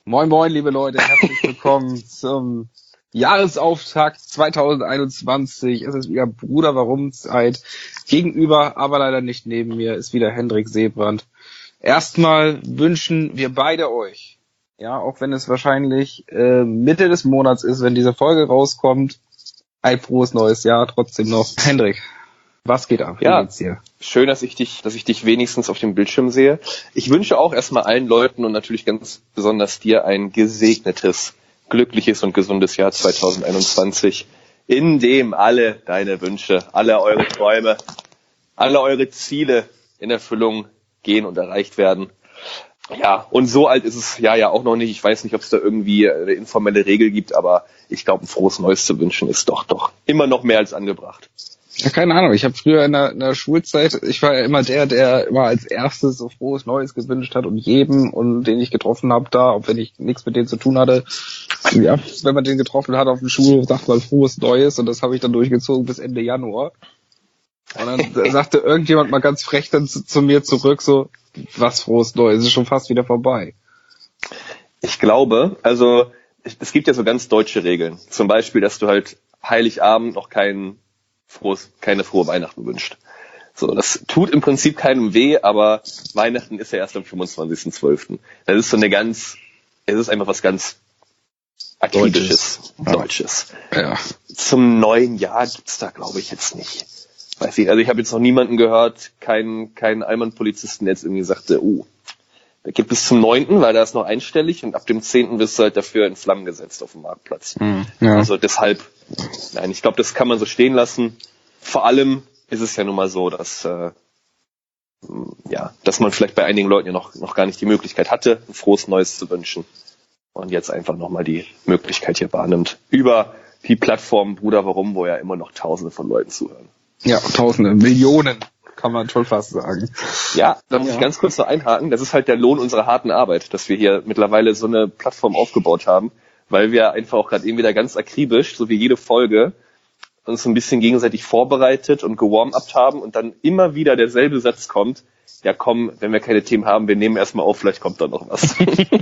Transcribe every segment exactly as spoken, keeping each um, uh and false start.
Moin moin, liebe Leute, herzlich willkommen zum Jahresauftakt zwanzig einundzwanzig. Es ist wieder Bruder Warum Zeit. Gegenüber, aber leider nicht neben mir, ist wieder Hendrik Seebrand. Erstmal wünschen wir beide euch, ja, auch wenn es wahrscheinlich äh, Mitte des Monats ist, wenn diese Folge rauskommt, ein frohes neues Jahr trotzdem noch. Hendrik, was geht ab? Wie ja, geht's dir? Schön, dass ich dich, dass ich dich wenigstens auf dem Bildschirm sehe. Ich wünsche auch erstmal allen Leuten und natürlich ganz besonders dir ein gesegnetes, glückliches und gesundes Jahr zwanzig einundzwanzig, in dem alle deine Wünsche, alle eure Träume, alle eure Ziele in Erfüllung gehen und erreicht werden. Ja, und so alt ist es ja ja auch noch nicht. Ich weiß nicht, ob es da irgendwie eine informelle Regel gibt, aber ich glaube, ein frohes Neues zu wünschen ist doch doch immer noch mehr als angebracht. Ja, keine Ahnung. Ich habe früher in der, in der Schulzeit, ich war ja immer der, der immer als erstes so frohes Neues gewünscht hat und jedem, und den ich getroffen habe da, auch wenn ich nichts mit denen zu tun hatte, ja, wenn man den getroffen hat auf dem Schulhof, sagt man frohes Neues, und das habe ich dann durchgezogen bis Ende Januar. Und dann sagte irgendjemand mal ganz frech dann zu, zu mir zurück, so, was frohes Neues, ist schon fast wieder vorbei. Ich glaube, also es gibt ja so ganz deutsche Regeln. Zum Beispiel, dass du halt Heiligabend noch kein frohes, keine frohe Weihnachten wünscht. So, das tut im Prinzip keinem weh, aber Weihnachten ist ja erst am fünfundzwanzigsten zwölften Das ist so eine ganz, es ist einfach was ganz Akribisches, Deutsches. Deutsches. Ja. Zum neuen Jahr gibt's da, glaube ich, jetzt nicht. Weiß ich, also ich habe jetzt noch niemanden gehört, keinen keinen Allmann-Polizisten, der jetzt irgendwie sagte, oh, da gibt es zum neunten, weil da ist noch einstellig, und ab dem zehnten wirst du halt dafür in Flammen gesetzt auf dem Marktplatz. Mhm, ja. Also deshalb, nein, ich glaube, das kann man so stehen lassen. Vor allem ist es ja nun mal so, dass äh, ja, dass man vielleicht bei einigen Leuten ja noch noch gar nicht die Möglichkeit hatte, ein frohes Neues zu wünschen, und jetzt einfach nochmal die Möglichkeit hier wahrnimmt über die Plattform Bruder Warum, wo ja immer noch Tausende von Leuten zuhören. Ja, Tausende, Millionen, kann man schon fast sagen. Ja, da muss ja. ich ganz kurz noch einhaken. Das ist halt der Lohn unserer harten Arbeit, dass wir hier mittlerweile so eine Plattform aufgebaut haben, weil wir einfach auch gerade eben wieder ganz akribisch, so wie jede Folge, uns so ein bisschen gegenseitig vorbereitet und gewarm-upt haben und dann immer wieder derselbe Satz kommt, ja komm, wenn wir keine Themen haben, wir nehmen erstmal auf, vielleicht kommt da noch was.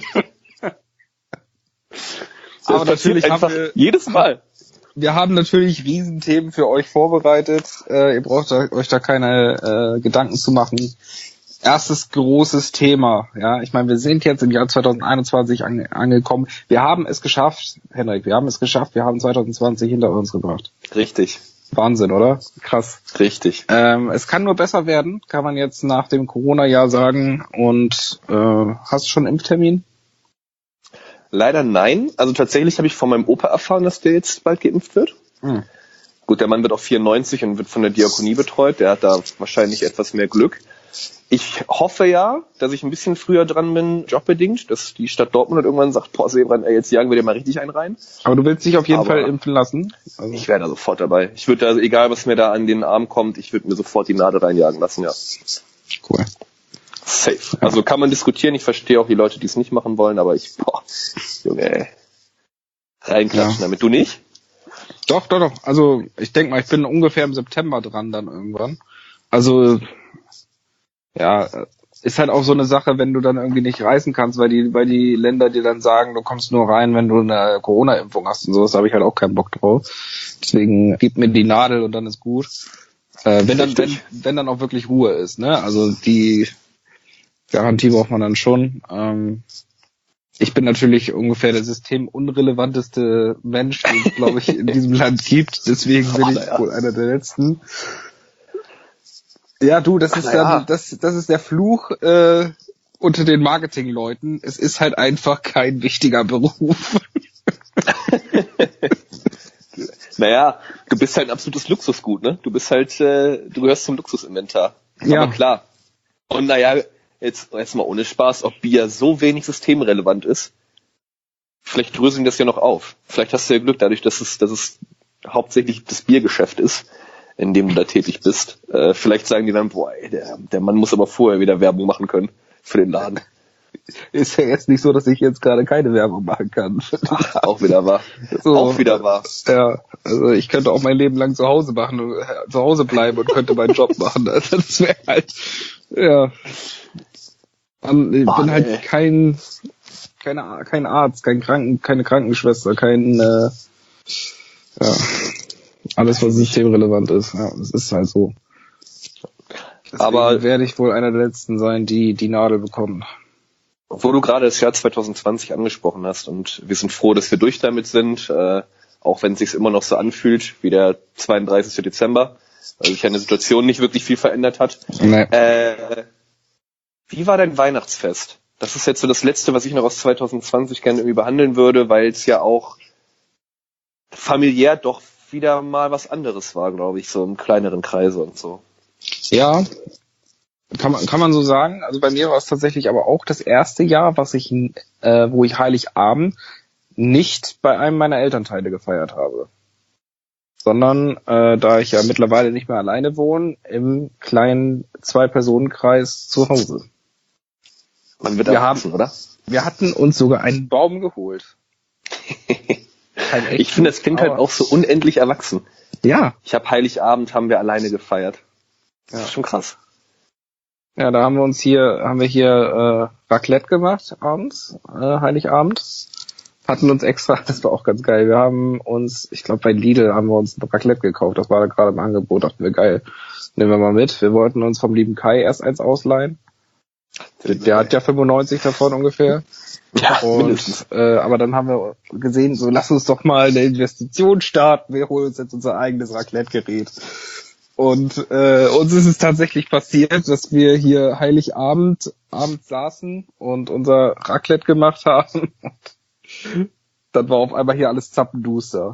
Aber natürlich haben wir jedes Mal. Wir haben natürlich Riesenthemen für euch vorbereitet. Äh, ihr braucht da, euch da keine äh, Gedanken zu machen. Erstes großes Thema. Ja, ich meine, wir sind jetzt im Jahr zwanzig einundzwanzig ange- angekommen. Wir haben es geschafft, Henrik. Wir haben es geschafft. Wir haben zwanzig zwanzig hinter uns gebracht. Richtig. Wahnsinn, oder? Krass. Richtig. Ähm, es kann nur besser werden, kann man jetzt nach dem Corona-Jahr sagen. Und äh, hast du schon einen Impftermin? Leider nein. Also tatsächlich habe ich von meinem Opa erfahren, dass der jetzt bald geimpft wird. Hm. Gut, der Mann wird auch vierundneunzig und wird von der Diakonie betreut. Der hat da wahrscheinlich etwas mehr Glück. Ich hoffe ja, dass ich ein bisschen früher dran bin, jobbedingt, dass die Stadt Dortmund irgendwann sagt, boah, Seebrand, ey, jetzt jagen wir dir mal richtig einen rein. Aber du willst dich auf jeden Aber Fall impfen lassen? Also ich wäre da sofort dabei. Ich würde, also egal was mir da an den Arm kommt, ich würde mir sofort die Nadel reinjagen lassen, ja. Cool. Safe. Also kann man diskutieren, ich verstehe auch die Leute, die es nicht machen wollen, aber ich, boah, Junge, ey. Reinklatschen ja. Damit. Du nicht? Doch, doch, doch. Also ich denke mal, ich bin ungefähr im September dran dann irgendwann. Also ja, ist halt auch so eine Sache, wenn du dann irgendwie nicht reisen kannst, weil die, weil die Länder dir dann sagen, du kommst nur rein, wenn du eine Corona-Impfung hast und sowas, da habe ich halt auch keinen Bock drauf. Deswegen gib mir die Nadel und dann ist gut. Äh, wenn dann, wenn, wenn dann auch wirklich Ruhe ist, ne? Also die Garantie braucht man dann schon. Ähm, ich bin natürlich ungefähr der systemunrelevanteste Mensch, den es, glaube ich, in diesem Land gibt. Deswegen bin ich wohl einer der Letzten. Ja, du, das Ach, ist dann, ja. das, das ist der Fluch äh, unter den Marketingleuten. Es ist halt einfach kein wichtiger Beruf. Naja, du bist halt ein absolutes Luxusgut, ne? Du bist halt, äh, du gehörst zum Luxusinventar. Ja. Aber klar. Und naja, jetzt, jetzt mal ohne Spaß, ob Bier so wenig systemrelevant ist, vielleicht dröseln das ja noch auf. Vielleicht hast du ja Glück dadurch, dass es, dass es hauptsächlich das Biergeschäft ist, in dem du da tätig bist. Äh, vielleicht sagen die dann, boah, ey, der, der Mann muss aber vorher wieder Werbung machen können für den Laden. Ist ja jetzt nicht so, dass ich jetzt gerade keine Werbung machen kann. Ach, auch wieder wahr. So, auch wieder wahr. Ja, also ich könnte auch mein Leben lang zu Hause machen, und, äh, zu Hause bleiben und könnte meinen Job machen. Also das wäre halt, ja. Ich bin Mann, halt ey. kein keine, kein Arzt, kein Kranken, keine Krankenschwester, kein, äh, ja, alles, was systemrelevant ist. Ja, das ist halt so. Deswegen Aber werde ich wohl einer der Letzten sein, die die Nadel bekommen. wo du gerade das Jahr zwanzig zwanzig angesprochen hast und wir sind froh, dass wir durch damit sind, äh, auch wenn es sich immer noch so anfühlt wie der zweiunddreißigste Dezember, weil sich eine Situation nicht wirklich viel verändert hat. Nee. Äh, wie war dein Weihnachtsfest? Das ist jetzt so das Letzte, was ich noch aus zwanzig zwanzig gerne irgendwie behandeln würde, weil es ja auch familiär doch wieder mal was anderes war, glaube ich, so im kleineren Kreise und so. Ja, kann man, kann man so sagen. Also bei mir war es tatsächlich aber auch das erste Jahr, was ich, äh, wo ich Heiligabend nicht bei einem meiner Elternteile gefeiert habe. Sondern, äh, da ich ja mittlerweile nicht mehr alleine wohne, im kleinen Zwei-Personen-Kreis zu Hause. Man wird Wir erwachsen, haben- oder? Wir hatten uns sogar einen Baum geholt. Kein echten, Ich finde, das klingt halt aber- auch so unendlich erwachsen. Ja, Ich habe Heiligabend, haben wir alleine gefeiert. Das Ja. ist schon krass. ja, da haben wir uns hier, haben wir hier äh, Raclette gemacht abends, äh, Heiligabend. Hatten uns extra, das war auch ganz geil. Wir haben uns, ich glaube bei Lidl haben wir uns ein Raclette gekauft. Das war da gerade im Angebot. Dachten wir, geil, nehmen wir mal mit. Wir wollten uns vom lieben Kai erst eins ausleihen. Der, der hat ja fünfundneunzig davon ungefähr. Ja, Und, mindestens. äh, aber dann haben wir gesehen, so lass uns doch mal eine Investition starten. Wir holen uns jetzt unser eigenes Raclette-Gerät. Und äh, uns ist es tatsächlich passiert, dass wir hier Heiligabend abends saßen und unser Raclette gemacht haben. Und dann war auf einmal hier alles zappenduster.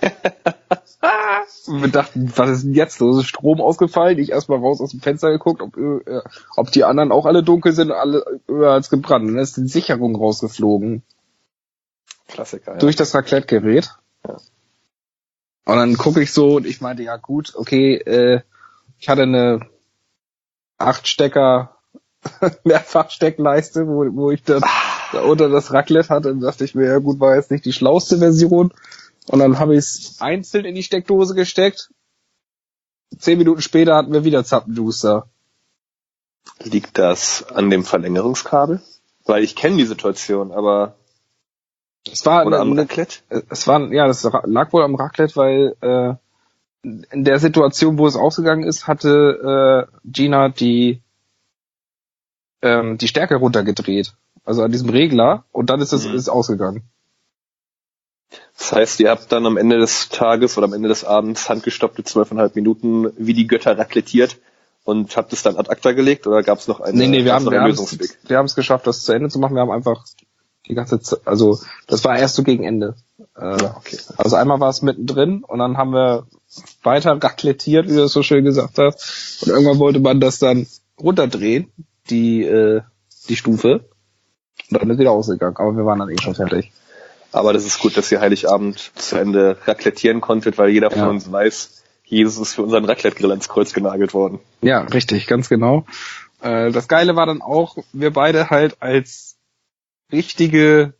Und wir dachten, was ist denn jetzt los? Ist Strom ausgefallen? Ich erstmal raus aus dem Fenster geguckt, ob, äh, ob die anderen auch alle dunkel sind und alle höher als gebrannt. Und dann ist die Sicherung rausgeflogen Klassiker, ja. durch das Raclette-Gerät. Ja. Und dann gucke ich so und ich meinte, ja gut, okay, äh, ich hatte eine acht Stecker Mehrfachsteckleiste, wo, wo ich dann da unter das Raclette hatte, und dachte ich mir, ja gut, war jetzt nicht die schlauste Version. Und dann habe ich es einzeln in die Steckdose gesteckt. Zehn Minuten später hatten wir wieder Zappenduster. Liegt das an dem Verlängerungskabel? Weil ich kenne die Situation, aber Es war oder am eine, Raclette? es war, ja, das lag wohl am Raclette, weil äh, in der Situation, wo es ausgegangen ist, hatte äh, Gina die ähm, die Stärke runtergedreht. Also an diesem Regler, und dann ist es Mhm. ist ausgegangen. Das heißt, ihr habt dann am Ende des Tages oder am Ende des Abends handgestoppte zwölfeinhalb Minuten wie die Götter raclettiert und habt es dann ad acta gelegt oder gab es noch einen, Nee, nee, wir gab's haben noch wir einen haben Lösungsweg? es wir haben es geschafft, das zu Ende zu machen. Wir haben einfach die ganze Zeit, also das war erst so gegen Ende. Äh, Ja, okay. Also einmal war es mittendrin und dann haben wir weiter raclettiert, wie du es so schön gesagt hast. Und irgendwann wollte man das dann runterdrehen, die äh, die Stufe. Und dann ist wieder ausgegangen. Aber wir waren dann eh schon fertig. Aber das ist gut, dass ihr Heiligabend zu Ende raclettieren konntet, weil jeder von Ja. uns weiß, Jesus ist für unseren Raclette-Grill ans Kreuz genagelt worden. Ja, richtig, ganz genau. Äh, das Geile war dann auch, wir beide halt als richtige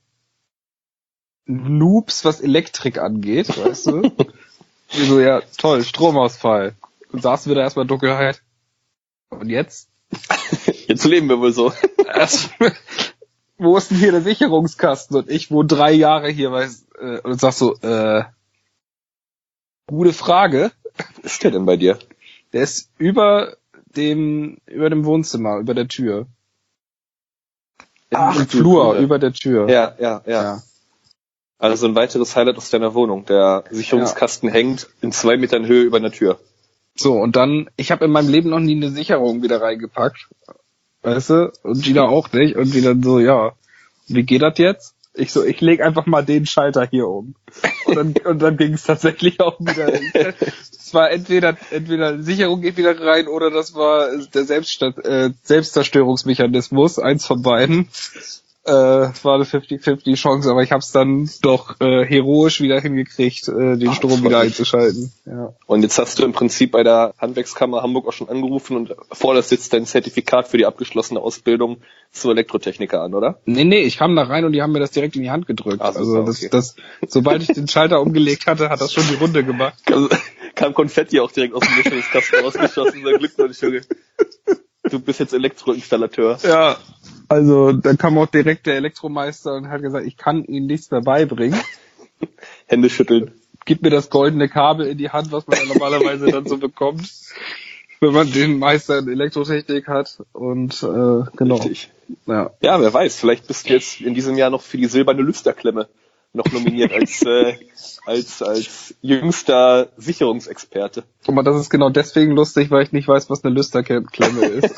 Noobs, was Elektrik angeht, weißt du? Wir so, ja, toll, Stromausfall. Und saßen wir da erstmal in Dunkelheit. Und jetzt? Jetzt leben wir wohl so. Erst, wo ist denn hier der Sicherungskasten? Und ich wohne drei Jahre hier, weiß, äh, und sag so, äh, gute Frage. Was ist der denn bei dir? Der ist über dem, über dem Wohnzimmer, über der Tür. Im, Ach, im du Flur, Gute. über der Tür. Ja, ja, ja. Also ein weiteres Highlight aus deiner Wohnung. Der Sicherungskasten hängt in zwei Metern Höhe über einer Tür. So, und dann, ich habe in meinem Leben noch nie eine Sicherung wieder reingepackt. Weißt du? Und Gina auch nicht. Und die dann so, ja, wie geht das jetzt? Ich so, ich leg einfach mal den Schalter hier um. Und dann, und dann ging es tatsächlich auch wieder. Es war entweder, entweder Sicherung geht wieder rein oder das war der Selbststa- äh, Selbstzerstörungsmechanismus, eins von beiden. Äh, es war eine fünfzig fünfzig Chance, aber ich habe es dann doch äh, heroisch wieder hingekriegt, äh, den Ach, Strom das wieder freut mich. einzuschalten. Ja. Und jetzt hast du im Prinzip bei der Handwerkskammer Hamburg auch schon angerufen und forderst jetzt dein Zertifikat für die abgeschlossene Ausbildung zum Elektrotechniker an, oder? Nee, nee, ich kam da rein und die haben mir das direkt in die Hand gedrückt. Ah, super, also das, okay. das, sobald ich den Schalter umgelegt hatte, hat das schon die Runde gemacht. Also, kam Konfetti auch direkt aus dem Mischungskasten rausgeschossen. Sag Glückwunsch, Junge. Du bist jetzt Elektroinstallateur. Ja, Also da kam auch direkt der Elektromeister und hat gesagt, ich kann Ihnen nichts mehr beibringen. Hände schütteln. Gib mir das goldene Kabel in die Hand, was man ja normalerweise dann so bekommt, wenn man den Meister in Elektrotechnik hat. Und äh, genau. Richtig. Ja. Ja, wer weiß, vielleicht bist du jetzt in diesem Jahr noch für die silberne Lüsterklemme noch nominiert als äh, als als jüngster Sicherungsexperte. Aber das ist genau deswegen lustig, weil ich nicht weiß, was eine Lüsterklemme ist.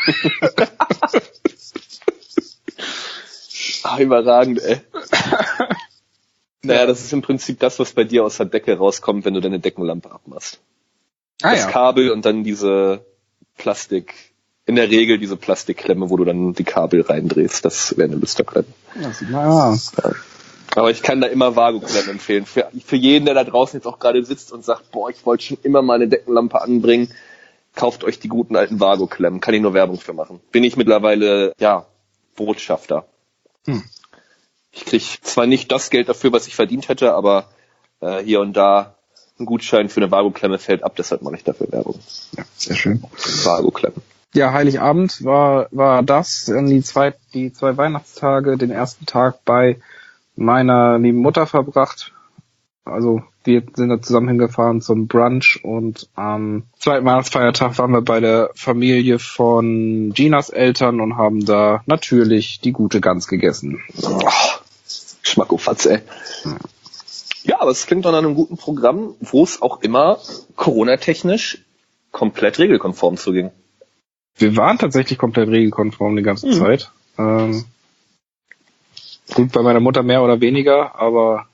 Ah, überragend, ey. Naja, das ist im Prinzip das, was bei dir aus der Decke rauskommt, wenn du deine Deckenlampe abmachst. Ah, das ja. Kabel und dann diese Plastik, in der Regel diese Plastikklemme, wo du dann die Kabel reindrehst. Das wäre eine Lüsterklemme. Ja, sieht mal aus. Aber ich kann da immer Vago-Klemmen empfehlen. Für, für jeden, der da draußen jetzt auch gerade sitzt und sagt, boah, ich wollte schon immer mal eine Deckenlampe anbringen, kauft euch die guten alten Vago-Klemmen. Kann ich nur Werbung für machen. Bin ich mittlerweile, ja, Botschafter. Hm. Ich kriege zwar nicht das Geld dafür, was ich verdient hätte, aber äh, hier und da ein Gutschein für eine Vago-Klemme fällt ab, deshalb mache ich dafür Werbung. Ja, sehr schön. Vago-Klemmen. Ja, Heiligabend war war das, dann die zwei die zwei Weihnachtstage, den ersten Tag bei meiner lieben Mutter verbracht. Also wir sind da zusammen hingefahren zum Brunch und am zweiten Weihnachtsfeiertag waren wir bei der Familie von Ginas Eltern und haben da natürlich die gute Gans gegessen. Oh, Schmackofatz, ey. Hm. Ja, aber es klingt doch nach einem guten Programm, wo es auch immer Corona-technisch komplett regelkonform zuging. Wir waren tatsächlich komplett regelkonform die ganze mhm. Zeit. Ähm, gut, bei meiner Mutter mehr oder weniger, aber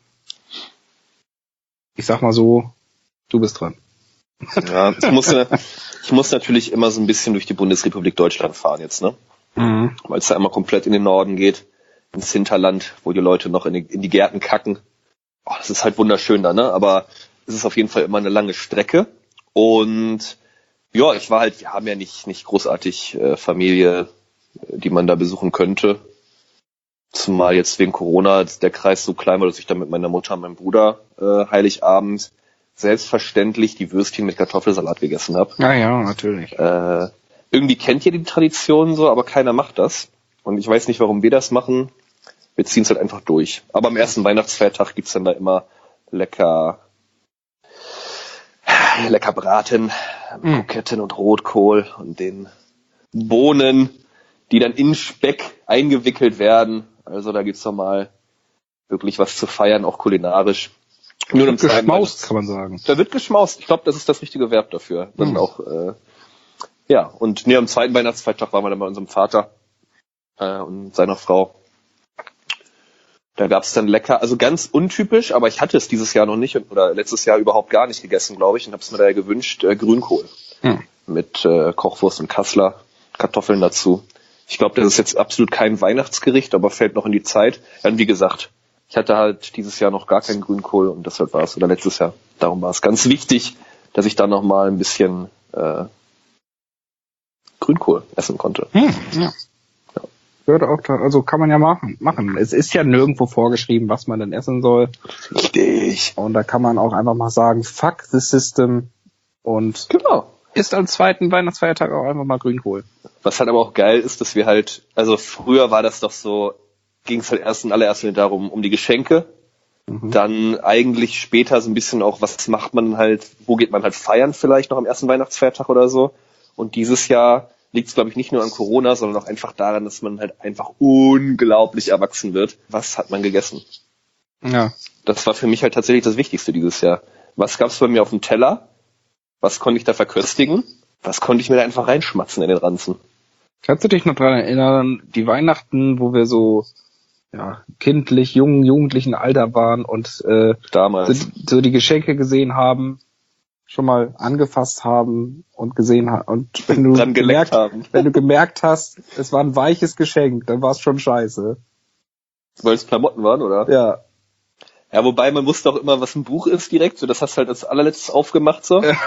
ich sag mal so, du bist dran. Ja, ich muss, ich muss natürlich immer so ein bisschen durch die Bundesrepublik Deutschland fahren jetzt, ne? Mhm. Weil es da einmal komplett in den Norden geht, ins Hinterland, wo die Leute noch in die, in die Gärten kacken. Oh, das ist halt wunderschön da, ne? Aber es ist auf jeden Fall immer eine lange Strecke. Und ja, ich war halt, wir haben ja nicht, nicht großartig äh, Familie, die man da besuchen könnte. Zumal jetzt wegen Corona der Kreis so klein war, dass ich dann mit meiner Mutter und meinem Bruder äh, Heiligabend selbstverständlich die Würstchen mit Kartoffelsalat gegessen habe. Ja, ja, natürlich. Äh, irgendwie kennt ihr die Tradition so, aber keiner macht das. Und ich weiß nicht, warum wir das machen. Wir ziehen es halt einfach durch. Aber am ersten Weihnachtsfeiertag gibt's dann da immer lecker lecker Braten, mm. Kroketten und Rotkohl und den Bohnen, die dann in Speck eingewickelt werden. Also da gibt's doch mal wirklich was zu feiern, auch kulinarisch. Nur im geschmaust, kann man sagen. Da wird geschmaust. Ich glaube, das ist das richtige Verb dafür. Dann mm. auch, äh, ja. Und nee, am zweiten Weihnachtsfeiertag waren wir dann bei unserem Vater äh, und seiner Frau. Da gab's dann lecker, also ganz untypisch, aber ich hatte es dieses Jahr noch nicht oder letztes Jahr überhaupt gar nicht gegessen, glaube ich, und habe es mir daher gewünscht, äh, Grünkohl hm. mit äh, Kochwurst und Kassler, Kartoffeln dazu. Ich glaube, das ist jetzt absolut kein Weihnachtsgericht, aber fällt noch in die Zeit. Ja, und wie gesagt, ich hatte halt dieses Jahr noch gar keinen Grünkohl und deshalb war es, oder letztes Jahr, darum war es ganz wichtig, dass ich da noch mal ein bisschen äh, Grünkohl essen konnte. Hm, ja. Würde auch, also kann man ja machen, machen. Es ist ja nirgendwo vorgeschrieben, was man denn essen soll. Richtig. Und da kann man auch einfach mal sagen, fuck the system und genau. Isst am zweiten Weihnachtsfeiertag auch einfach mal Grünkohl. Was halt aber auch geil ist, dass wir halt, also früher war das doch so, ging es halt erst in allererster Linie darum, um die Geschenke. Mhm. Dann eigentlich später so ein bisschen auch, was macht man halt, wo geht man halt feiern vielleicht noch am ersten Weihnachtsfeiertag oder so. Und dieses Jahr liegt es, glaube ich, nicht nur an Corona, sondern auch einfach daran, dass man halt einfach unglaublich erwachsen wird. Was hat man gegessen? Ja. Das war für mich halt tatsächlich das Wichtigste dieses Jahr. Was gab's bei mir auf dem Teller? Was konnte ich da verköstigen? Was konnte ich mir da einfach reinschmatzen in den Ranzen? Kannst du dich noch dran erinnern, die Weihnachten, wo wir so ja kindlich, jungen, jugendlichen Alter waren und äh, damals so, so die Geschenke gesehen haben, schon mal angefasst haben und gesehen haben und wenn du dran gemerkt haben. Wenn du gemerkt hast, es war ein weiches Geschenk, dann war es schon scheiße. Weil es Klamotten waren, oder? Ja. Ja, wobei man wusste auch immer, was ein Buch ist direkt, so das hast du halt als allerletztes aufgemacht so. Ja,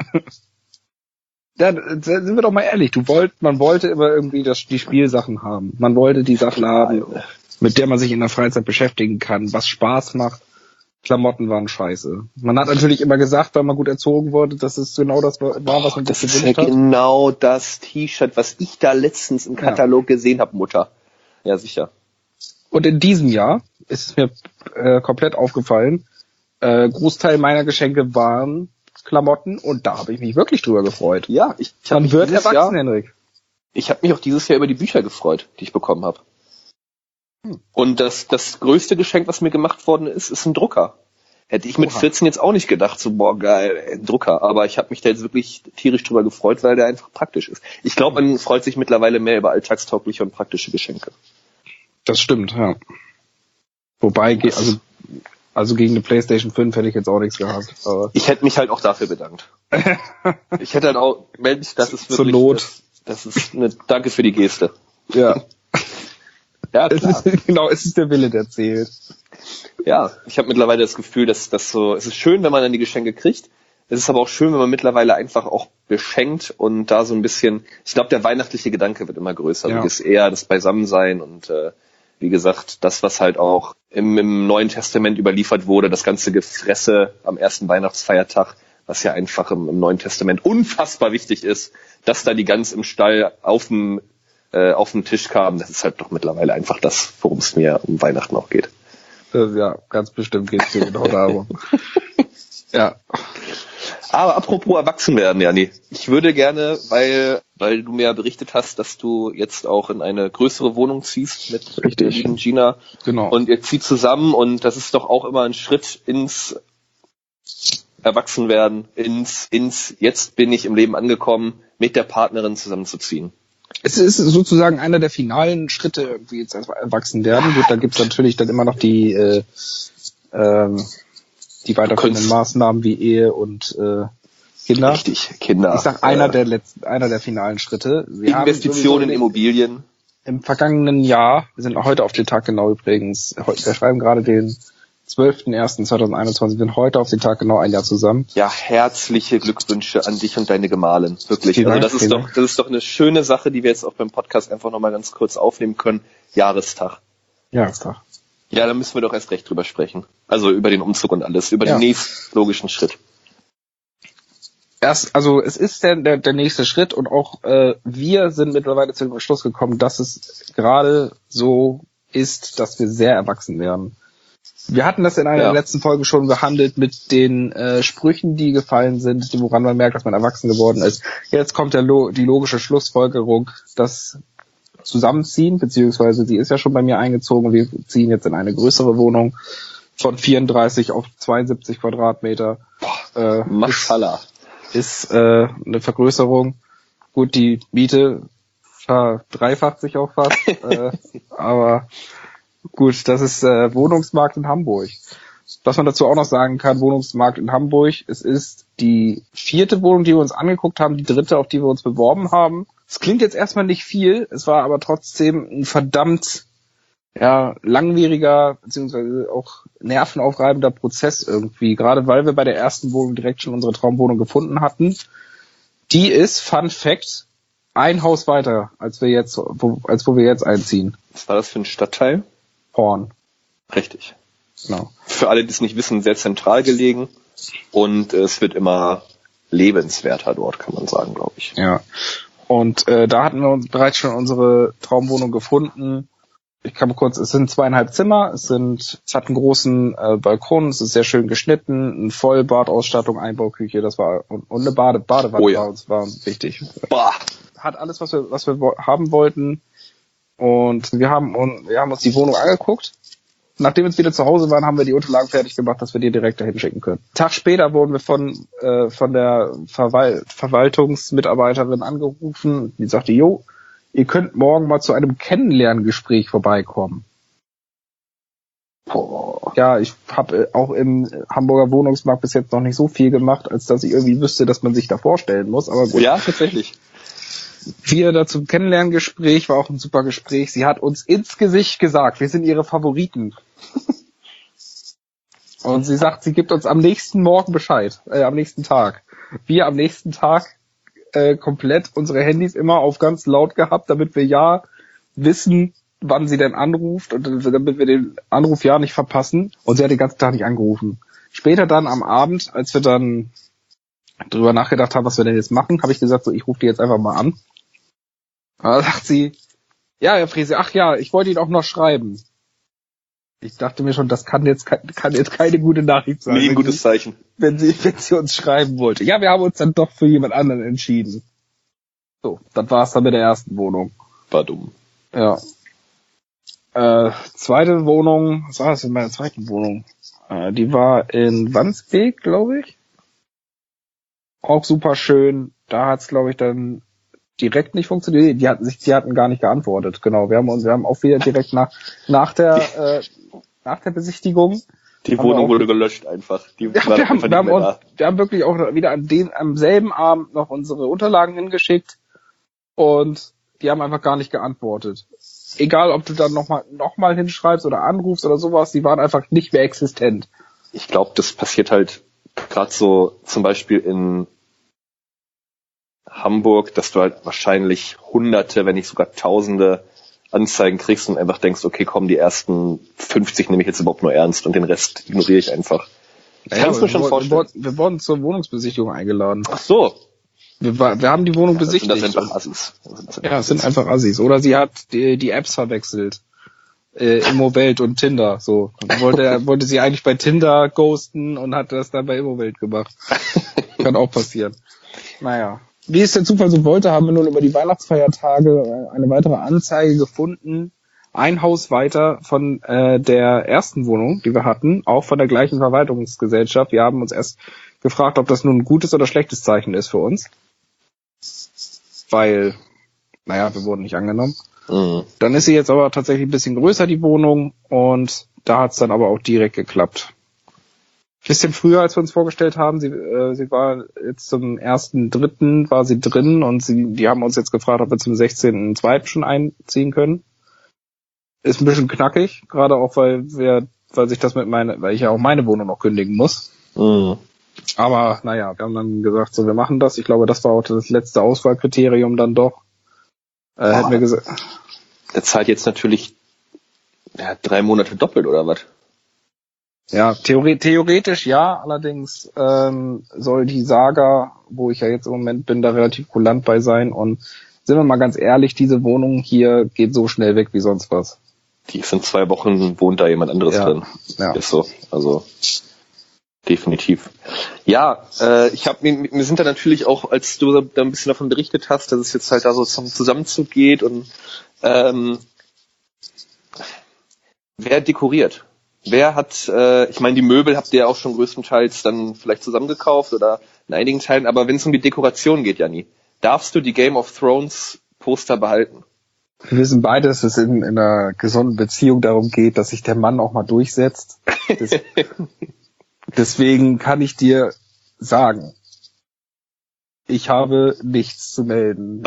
ja, sind wir doch mal ehrlich, du wollt, man wollte immer irgendwie das, die Spielsachen haben. Man wollte die Sachen haben, mit der man sich in der Freizeit beschäftigen kann, was Spaß macht. Klamotten waren scheiße. Man hat natürlich immer gesagt, weil man gut erzogen wurde, dass es genau das war, was man sich gewünscht hat. Das ist ja genau das T-Shirt, was ich da letztens im Katalog ja. gesehen habe, Mutter. ja sicher. Und in diesem Jahr ist es mir äh, komplett aufgefallen, äh, Großteil meiner Geschenke waren Klamotten und da habe ich mich wirklich drüber gefreut. Ja, ich, ich Man wird erwachsen, Jahr, Henrik. Ich habe mich auch dieses Jahr über die Bücher gefreut, die ich bekommen habe. Hm. Und das, das größte Geschenk, was mir gemacht worden ist, ist ein Drucker. Hätte ich mit Oha. vierzehn jetzt auch nicht gedacht, so boah geil, ein Drucker. Aber ich habe mich da jetzt wirklich tierisch drüber gefreut, weil der einfach praktisch ist. Ich glaube, man freut sich mittlerweile mehr über alltagstaugliche und praktische Geschenke. Das stimmt, ja. Wobei, also, also gegen eine PlayStation fünf hätte ich jetzt auch nichts gehabt. Aber ich hätte mich halt auch dafür bedankt. Ich hätte halt auch, Mensch, das ist wirklich, zur Not. Das, das ist eine, danke für die Geste. Ja. Ja, klar. Es ist, genau, es ist der Wille, der zählt. Ja, ich habe mittlerweile das Gefühl, dass das so, es ist schön, wenn man dann die Geschenke kriegt. Es ist aber auch schön, wenn man mittlerweile einfach auch beschenkt und da so ein bisschen, ich glaube, der weihnachtliche Gedanke wird immer größer. Ja. Das ist eher das Beisammensein und äh, wie gesagt, das, was halt auch im, im Neuen Testament überliefert wurde, das ganze Gefresse am ersten Weihnachtsfeiertag, was ja einfach im, im Neuen Testament unfassbar wichtig ist, dass da die Gans im Stall auf dem äh, auf den Tisch kam. Das ist halt doch mittlerweile einfach das, worum es mir um Weihnachten auch geht. Ja, ganz bestimmt geht es mir genau darum. Ja. Aber apropos Erwachsenwerden, Janni, ich würde gerne, weil weil du mir ja berichtet hast, dass du jetzt auch in eine größere Wohnung ziehst mit Richtig. der lieben Gina. Genau. Und ihr zieht zusammen und das ist doch auch immer ein Schritt ins Erwachsenwerden, ins ins jetzt bin ich im Leben angekommen, mit der Partnerin zusammenzuziehen. Es ist sozusagen einer der finalen Schritte irgendwie jetzt als Erwachsenwerden. Gut, da gibt's natürlich dann immer noch die äh, ähm, die weiterführenden Maßnahmen wie Ehe und äh, Kinder. Richtig, Kinder. Ich sag einer äh, der letzten, einer der finalen Schritte. Wir Investitionen in Immobilien. Im vergangenen Jahr, wir sind heute auf den Tag genau übrigens, wir schreiben gerade den zwölften ersten zweitausendeinundzwanzig, wir sind heute auf den Tag genau ein Jahr zusammen. Ja, herzliche Glückwünsche an dich und deine Gemahlin. Wirklich. Vielen also das Dank, ist doch, das ist doch eine schöne Sache, die wir jetzt auch beim Podcast einfach nochmal ganz kurz aufnehmen können. Jahrestag. Jahrestag. Ja, da müssen wir doch erst recht drüber sprechen. Also über den Umzug und alles, über ja. den nächsten logischen Schritt. Erst, also es ist der, der, der nächste Schritt und auch äh, wir sind mittlerweile zu dem Schluss gekommen, dass es gerade so ist, dass wir sehr erwachsen werden. Wir hatten das in einer ja. der letzten Folgen schon behandelt mit den äh, Sprüchen, die gefallen sind, woran man merkt, dass man erwachsen geworden ist. Jetzt kommt der Lo- die logische Schlussfolgerung, das Zusammenziehen, beziehungsweise sie ist ja schon bei mir eingezogen. Wir ziehen jetzt in eine größere Wohnung von vierunddreißig auf zweiundsiebzig Quadratmeter. Boah, äh, Maschallah. Ist, ist äh, eine Vergrößerung. Gut, die Miete verdreifacht sich auch fast, äh, aber gut, das ist äh, Wohnungsmarkt in Hamburg. Was man dazu auch noch sagen kann, Wohnungsmarkt in Hamburg, es ist die vierte Wohnung, die wir uns angeguckt haben, die dritte, auf die wir uns beworben haben. Es klingt jetzt erstmal nicht viel, es war aber trotzdem ein verdammt ja, langwieriger, beziehungsweise auch nervenaufreibender Prozess irgendwie, gerade weil wir bei der ersten Wohnung direkt schon unsere Traumwohnung gefunden hatten. Die ist, Fun Fact, ein Haus weiter, als wir jetzt, wo, als wo wir jetzt einziehen. Was war das für ein Stadtteil? Horn. Richtig. Genau. Für alle, die es nicht wissen, sehr zentral gelegen und es wird immer lebenswerter dort, kann man sagen, glaube ich. Ja. Und äh, da hatten wir uns bereits schon unsere Traumwohnung gefunden. Ich kann mal kurz, es sind zweieinhalb Zimmer, es sind, es hat einen großen äh, Balkon, es ist sehr schön geschnitten, ein Vollbadausstattung, Einbauküche, das war und, und eine Bade, Badewanne oh ja. war uns war uns wichtig. Bah. Hat alles, was wir was wir wo- haben wollten. Und wir haben und wir haben uns die Wohnung angeguckt. Nachdem wir jetzt wieder zu Hause waren, haben wir die Unterlagen fertig gemacht, dass wir die direkt dahin schicken können. Einen Tag später wurden wir von äh, von der Verwal- Verwaltungsmitarbeiterin angerufen. Die sagte, jo, ihr könnt morgen mal zu einem Kennenlerngespräch vorbeikommen. Boah. Ja, ich habe auch im Hamburger Wohnungsmarkt bis jetzt noch nicht so viel gemacht, als dass ich irgendwie wüsste, dass man sich da vorstellen muss. Aber gut. Ja, tatsächlich. Wir da zum Kennenlerngespräch, war auch ein super Gespräch. Sie hat uns ins Gesicht gesagt, wir sind ihre Favoriten. Und sie sagt, sie gibt uns am nächsten Morgen Bescheid, äh, am nächsten Tag. Wir am nächsten Tag äh, komplett unsere Handys immer auf ganz laut gehabt, damit wir ja wissen, wann sie denn anruft und damit wir den Anruf ja nicht verpassen. Und sie hat den ganzen Tag nicht angerufen. Später dann am Abend, als wir dann drüber nachgedacht haben, was wir denn jetzt machen, habe ich gesagt, so, ich rufe die jetzt einfach mal an. Da sagt sie, Ja, Herr Frese, ach ja, ich wollte Ihnen auch noch schreiben. Ich dachte mir schon, das kann jetzt, kann, kann jetzt keine gute Nachricht sein. Nie ein gutes Zeichen. Wenn sie, wenn sie uns schreiben wollte. Ja, wir haben uns dann doch für jemand anderen entschieden. So, das war's dann mit der ersten Wohnung. War dumm. Ja. Äh, zweite Wohnung, was war das in meiner zweiten Wohnung? Äh, die war in Wandsbek, glaube ich. Auch super schön. Da hat's, glaube ich, dann direkt nicht funktioniert. Die hatten sich, die hatten gar nicht geantwortet. Genau. Wir haben uns, wir haben auch wieder direkt nach, nach der, äh, nach der Besichtigung. Die Wohnung auch, wurde gelöscht einfach. Die ja, war wir, haben, einfach wir, haben nicht mehr uns, wir haben wirklich auch wieder an den, am selben Abend noch unsere Unterlagen hingeschickt und die haben einfach gar nicht geantwortet. Egal, ob du dann nochmal, noch mal hinschreibst oder anrufst oder sowas, die waren einfach nicht mehr existent. Ich glaube, das passiert halt gerade so zum Beispiel in Hamburg, dass du halt wahrscheinlich Hunderte, wenn nicht sogar Tausende Anzeigen kriegst und einfach denkst, okay, komm, die ersten fünfzig nehme ich jetzt überhaupt nur ernst und den Rest ignoriere ich einfach. Ich naja, kann es mir schon wir, vorstellen. Wir, wir wurden zur Wohnungsbesichtigung eingeladen. Ach so. Wir, wir haben die Wohnung Ja, das besichtigt. sind das einfach Assis. Ja, es sind einfach Assis. Oder sie hat die, die Apps verwechselt. Äh, Immowelt und Tinder. So. Dann wollte, wollte sie eigentlich bei Tinder ghosten und hat das dann bei Immowelt gemacht. Kann auch passieren. Naja. Wie es der Zufall so wollte, haben wir nun über die Weihnachtsfeiertage eine weitere Anzeige gefunden. Ein Haus weiter von äh, der ersten Wohnung, die wir hatten, auch von der gleichen Verwaltungsgesellschaft. Wir haben uns erst gefragt, ob das nun ein gutes oder schlechtes Zeichen ist für uns. Weil, naja, wir wurden nicht angenommen. Mhm. Dann ist sie jetzt aber tatsächlich ein bisschen größer, die Wohnung, und da hat es dann aber auch direkt geklappt. Ein bisschen früher, als wir uns vorgestellt haben. Sie, äh, sie war jetzt zum ersten Dritten war sie drin und sie, die haben uns jetzt gefragt, ob wir zum sechzehnten Zweiten schon einziehen können. Ist ein bisschen knackig, gerade auch, weil wir, weil sich das mit meine, weil ich ja auch meine Wohnung noch kündigen muss. Mhm. Aber naja, wir haben dann gesagt, so, wir machen das. Ich glaube, das war auch das letzte Auswahlkriterium dann doch. Äh, ah, hätten wir gesagt. Der zahlt jetzt natürlich ja, drei Monate doppelt, oder was? Ja, theore- theoretisch ja, allerdings ähm, soll die Saga, wo ich ja jetzt im Moment bin, da relativ kulant bei sein, und sind wir mal ganz ehrlich, diese Wohnung hier geht so schnell weg wie sonst was. Die ist in zwei Wochen, wohnt da jemand anderes ja, drin. Ja. Ist so, also definitiv. Ja, äh, ich habe mir, mir sind da natürlich auch, als du da ein bisschen davon berichtet hast, dass es jetzt halt da so zum Zusammenzug geht und ähm, wer dekoriert? Wer hat, äh, ich meine, die Möbel habt ihr ja auch schon größtenteils dann vielleicht zusammengekauft oder in einigen Teilen, aber wenn es um die Dekoration geht, Janni, darfst du die Game of Thrones Poster behalten? Wir wissen beide, dass es in, in einer gesunden Beziehung darum geht, dass sich der Mann auch mal durchsetzt. Das, deswegen kann ich dir sagen, ich habe nichts zu melden.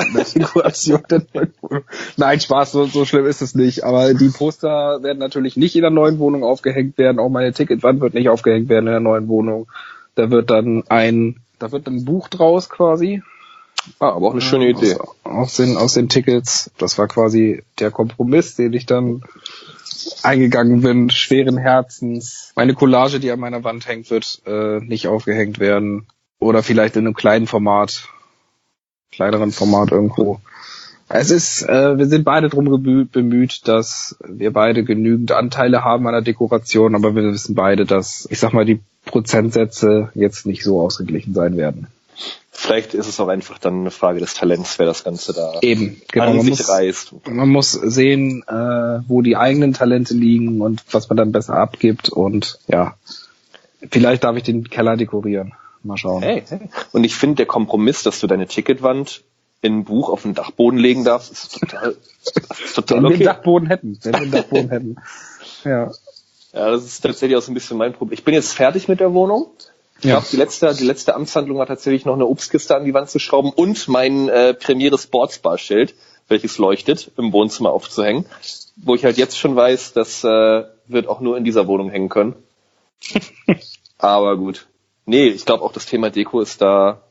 Nein, Spaß, so, so schlimm ist es nicht. Aber die Poster werden natürlich nicht in der neuen Wohnung aufgehängt werden. Auch meine Ticketwand wird nicht aufgehängt werden in der neuen Wohnung. Da wird dann ein, da wird ein Buch draus quasi. Ah, aber auch eine schöne Idee. Aus, aus den, aus den Tickets. Das war quasi der Kompromiss, den ich dann eingegangen bin, schweren Herzens. Meine Collage, die an meiner Wand hängt, wird äh, nicht aufgehängt werden. Oder vielleicht in einem kleinen Format, kleineren Format irgendwo. Es ist, äh, wir sind beide drum gebü- bemüht, dass wir beide genügend Anteile haben an der Dekoration, aber wir wissen beide, dass, ich sag mal, die Prozentsätze jetzt nicht so ausgeglichen sein werden. Vielleicht ist es auch einfach dann eine Frage des Talents, wer das Ganze da Eben, genau, an man sich muss, reißt. Man muss sehen, äh, wo die eigenen Talente liegen und was man dann besser abgibt, und ja, vielleicht darf ich den Keller dekorieren. Mal schauen. Hey, hey. Und ich finde, der Kompromiss, dass du deine Ticketwand in ein Buch auf den Dachboden legen darfst, ist total, ist total wenn okay. wir den Dachboden hätten, wenn wir den Dachboden hätten. Ja. Ja, das ist tatsächlich auch so ein bisschen mein Problem. Ich bin jetzt fertig mit der Wohnung. Ich ja. glaube, die letzte, die letzte Amtshandlung war tatsächlich noch eine Obstkiste an die Wand zu schrauben und mein äh, Premiere Sportsbar-Schild, welches leuchtet, im Wohnzimmer aufzuhängen, wo ich halt jetzt schon weiß, das äh, wird auch nur in dieser Wohnung hängen können. Aber gut. Nee, ich glaube auch das Thema Deko ist da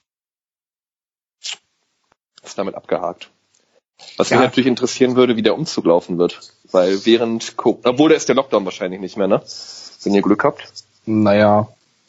ist damit abgehakt. Was ja. mich natürlich interessieren würde, wie der Umzug laufen wird. Weil während, obwohl da ist der Lockdown wahrscheinlich nicht mehr, ne? Wenn ihr Glück habt. Naja.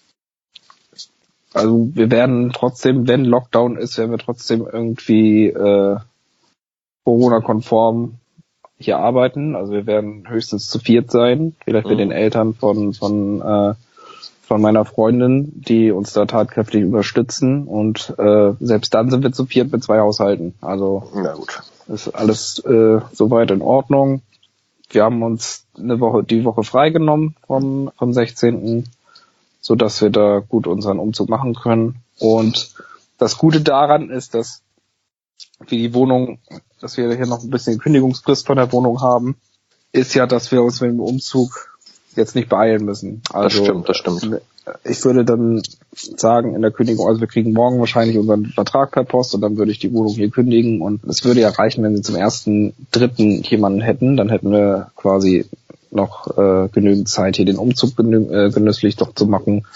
Also wir werden trotzdem, wenn Lockdown ist, werden wir trotzdem irgendwie äh, Corona-konform hier arbeiten. Also wir werden höchstens zu viert sein, vielleicht mit Mhm. den Eltern von von äh, von meiner Freundin, die uns da tatkräftig unterstützen. Und äh, selbst dann sind wir zu viert mit zwei Haushalten. Also Na gut. ist alles äh, soweit in Ordnung. Wir haben uns eine Woche, die Woche freigenommen vom, vom sechzehnten so dass wir da gut unseren Umzug machen können. Und das Gute daran ist, dass wir die Wohnung, dass wir hier noch ein bisschen Kündigungsfrist von der Wohnung haben, ist ja, dass wir uns mit dem Umzug jetzt nicht beeilen müssen. Also, Das stimmt, das stimmt. Ich würde dann sagen, in der Kündigung, also wir kriegen morgen wahrscheinlich unseren Vertrag per Post und dann würde ich die Wohnung hier kündigen und es würde ja reichen, wenn wir zum ersten Dritten jemanden hätten, dann hätten wir quasi noch äh, genügend Zeit, hier den Umzug genü- äh, genüsslich doch zu machen,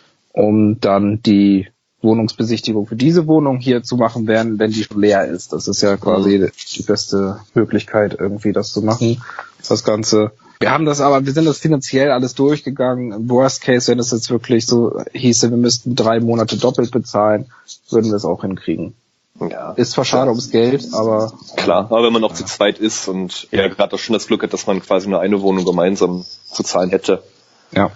um dann die Wohnungsbesichtigung für diese Wohnung hier zu machen, während, wenn die schon leer ist. Das ist ja quasi mhm. die beste Möglichkeit, irgendwie das zu machen, das Ganze. Wir haben das aber, wir sind das finanziell alles durchgegangen. Im Worst Case, wenn es jetzt wirklich so hieße, wir müssten drei Monate doppelt bezahlen, würden wir es auch hinkriegen. Ja. Ist zwar schade ums Geld, aber... Klar, aber wenn man noch ja. zu zweit ist und ja gerade auch schon das Glück hat, dass man quasi nur eine Wohnung gemeinsam zu zahlen hätte. Ja.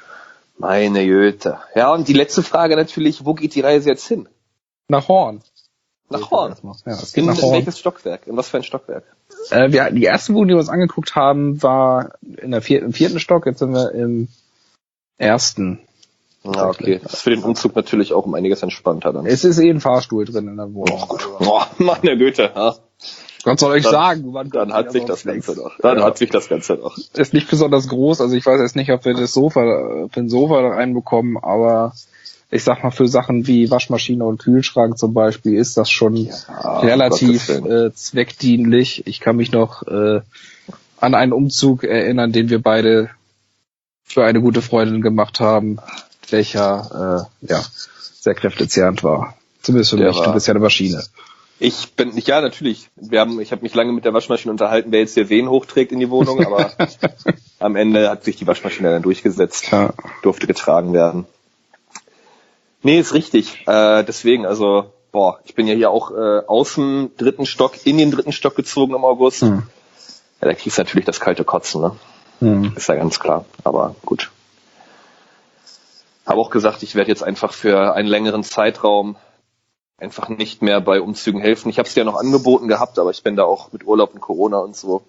Meine Güte. Ja, und die letzte Frage natürlich, wo geht die Reise jetzt hin? Nach Horn. Nach Horn? Ja, es geht in, nach Horn. In welches Stockwerk? In was für ein Stockwerk? Äh, wir, die erste Wohnung, die wir uns angeguckt haben, war in der vier, im vierten Stock, jetzt sind wir im ersten. Ja, okay. Das ist für den Umzug natürlich auch um einiges entspannter dann. Es ist eh ein Fahrstuhl drin in der Wohnung. Oh, gut. Boah, meine Güte. Ja. Gott soll euch dann, sagen. Dann, dann hat sich das Ganze doch. Dann ja. hat sich das Ganze doch. Ist nicht besonders groß, also ich weiß jetzt nicht, ob wir das Sofa, für ein Sofa da reinbekommen, aber ich sag mal, für Sachen wie Waschmaschine und Kühlschrank zum Beispiel ist das schon ja, relativ äh, zweckdienlich. Ich kann mich noch äh, an einen Umzug erinnern, den wir beide für eine gute Freundin gemacht haben, welcher äh, ja sehr kräftezehrend war. Zumindest für mich, du bist ja eine Maschine. Ich bin nicht, ja natürlich. Wir haben, ich habe mich lange mit der Waschmaschine unterhalten, wer jetzt hier wen hochträgt in die Wohnung, aber am Ende hat sich die Waschmaschine dann durchgesetzt, ja. Durfte getragen werden. Nee, ist richtig. Äh, deswegen, also, boah, ich bin ja hier auch äh, aus dem dritten Stock in den dritten Stock gezogen im August. Hm. Ja, da kriegst du natürlich das kalte Kotzen, ne? Hm. Ist ja ganz klar, aber gut. Habe auch gesagt, ich werde jetzt einfach für einen längeren Zeitraum einfach nicht mehr bei Umzügen helfen. Ich habe es ja noch angeboten gehabt, aber ich bin da auch mit Urlaub und Corona und so.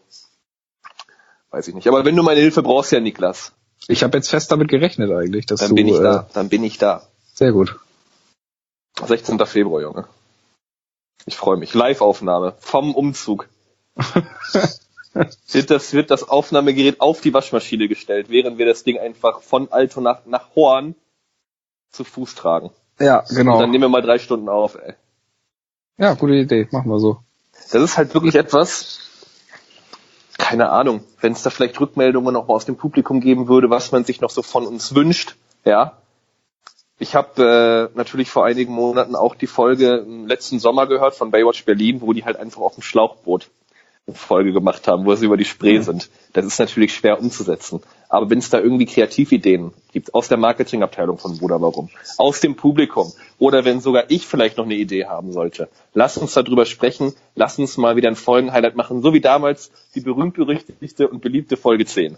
Weiß ich nicht. Aber wenn du meine Hilfe brauchst, ja, Niklas. Ich habe jetzt fest damit gerechnet eigentlich, dass dann du... Dann bin ich da. Äh, dann bin ich da. Sehr gut. sechzehnten Februar, Junge. Ich freue mich. Live-Aufnahme vom Umzug. wird, das, wird das Aufnahmegerät auf die Waschmaschine gestellt, während wir das Ding einfach von Altona nach, nach Horn zu Fuß tragen. Ja, genau. Und dann nehmen wir mal drei Stunden auf, ey. Ja, gute Idee. Machen wir so. Das ist halt wirklich etwas, keine Ahnung, wenn es da vielleicht Rückmeldungen noch mal aus dem Publikum geben würde, was man sich noch so von uns wünscht, ja. Ich habe äh, natürlich vor einigen Monaten auch die Folge im letzten Sommer gehört von Baywatch Berlin, wo die halt einfach auf dem Schlauchboot eine Folge gemacht haben, wo sie über die Spree sind. Das ist natürlich schwer umzusetzen. Aber wenn es da irgendwie Kreativideen gibt, aus der Marketingabteilung von Bruder Warum, aus dem Publikum, oder wenn sogar ich vielleicht noch eine Idee haben sollte, lasst uns darüber sprechen, lasst uns mal wieder ein Folgenhighlight machen, so wie damals die berühmt-berüchtigte und beliebte Folge zehn.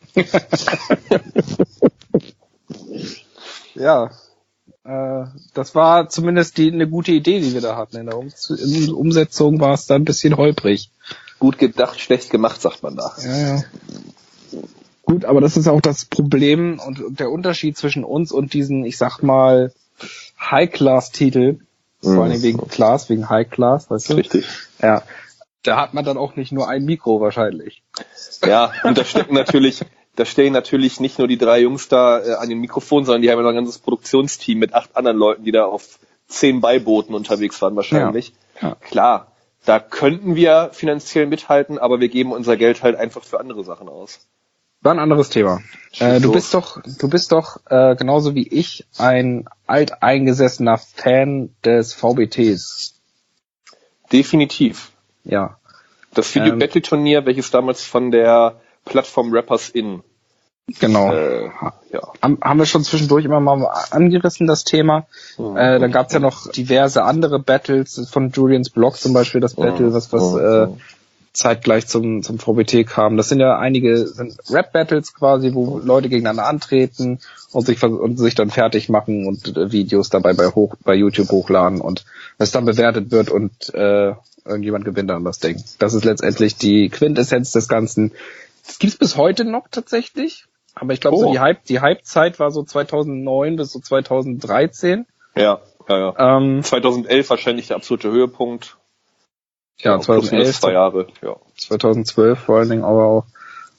Ja, äh, das war zumindest die, eine gute Idee, die wir da hatten. In der um- in der Umsetzung war es da ein bisschen holprig. Gut gedacht, schlecht gemacht, sagt man da. Ja, ja. Gut, aber das ist auch das Problem und der Unterschied zwischen uns und diesen, ich sag mal, High-Class-Titel, mhm. vor allem wegen Class, wegen High-Class, weißt du? Richtig. Ja, da hat man dann auch nicht nur ein Mikro wahrscheinlich. Ja, und da stecken natürlich, da stehen natürlich nicht nur die drei Jungs da äh, an den Mikrofonen, sondern die haben ja noch ein ganzes Produktionsteam mit acht anderen Leuten, die da auf zehn Beibooten unterwegs waren wahrscheinlich. Ja. Ja. Klar, da könnten wir finanziell mithalten, aber wir geben unser Geld halt einfach für andere Sachen aus. War ein anderes Thema. Äh, du bist doch, du bist doch äh, genauso wie ich ein alteingesessener Fan des V B Ts. Definitiv. Ja. Das Video-Battle-Turnier, welches damals von der Plattform Rappers In. Genau. Äh, ja. Haben, haben wir schon zwischendurch immer mal angerissen, das Thema. Mhm. Äh, dann gab's ja noch diverse andere Battles von Julians Blog zum Beispiel, das Battle, was, was, mhm. äh, zeitgleich zum zum V B T kamen. Das sind ja einige sind Rap-Battles quasi, wo Leute gegeneinander antreten und sich und sich dann fertig machen und äh, Videos dabei bei hoch bei YouTube hochladen und es dann bewertet wird und äh, irgendjemand gewinnt dann das Ding. Das ist letztendlich die Quintessenz des Ganzen. Das gibt's bis heute noch tatsächlich, aber ich glaube, Oh. so die Hype die Hype-Zeit war so zweitausendneun bis so zweitausenddreizehn. Ja, ja, ja. Ähm, zweitausendelf wahrscheinlich der absolute Höhepunkt. ja, plus minus zweitausendelf, zwei Jahre, ja. zweitausendzwölf vor allen Dingen aber auch.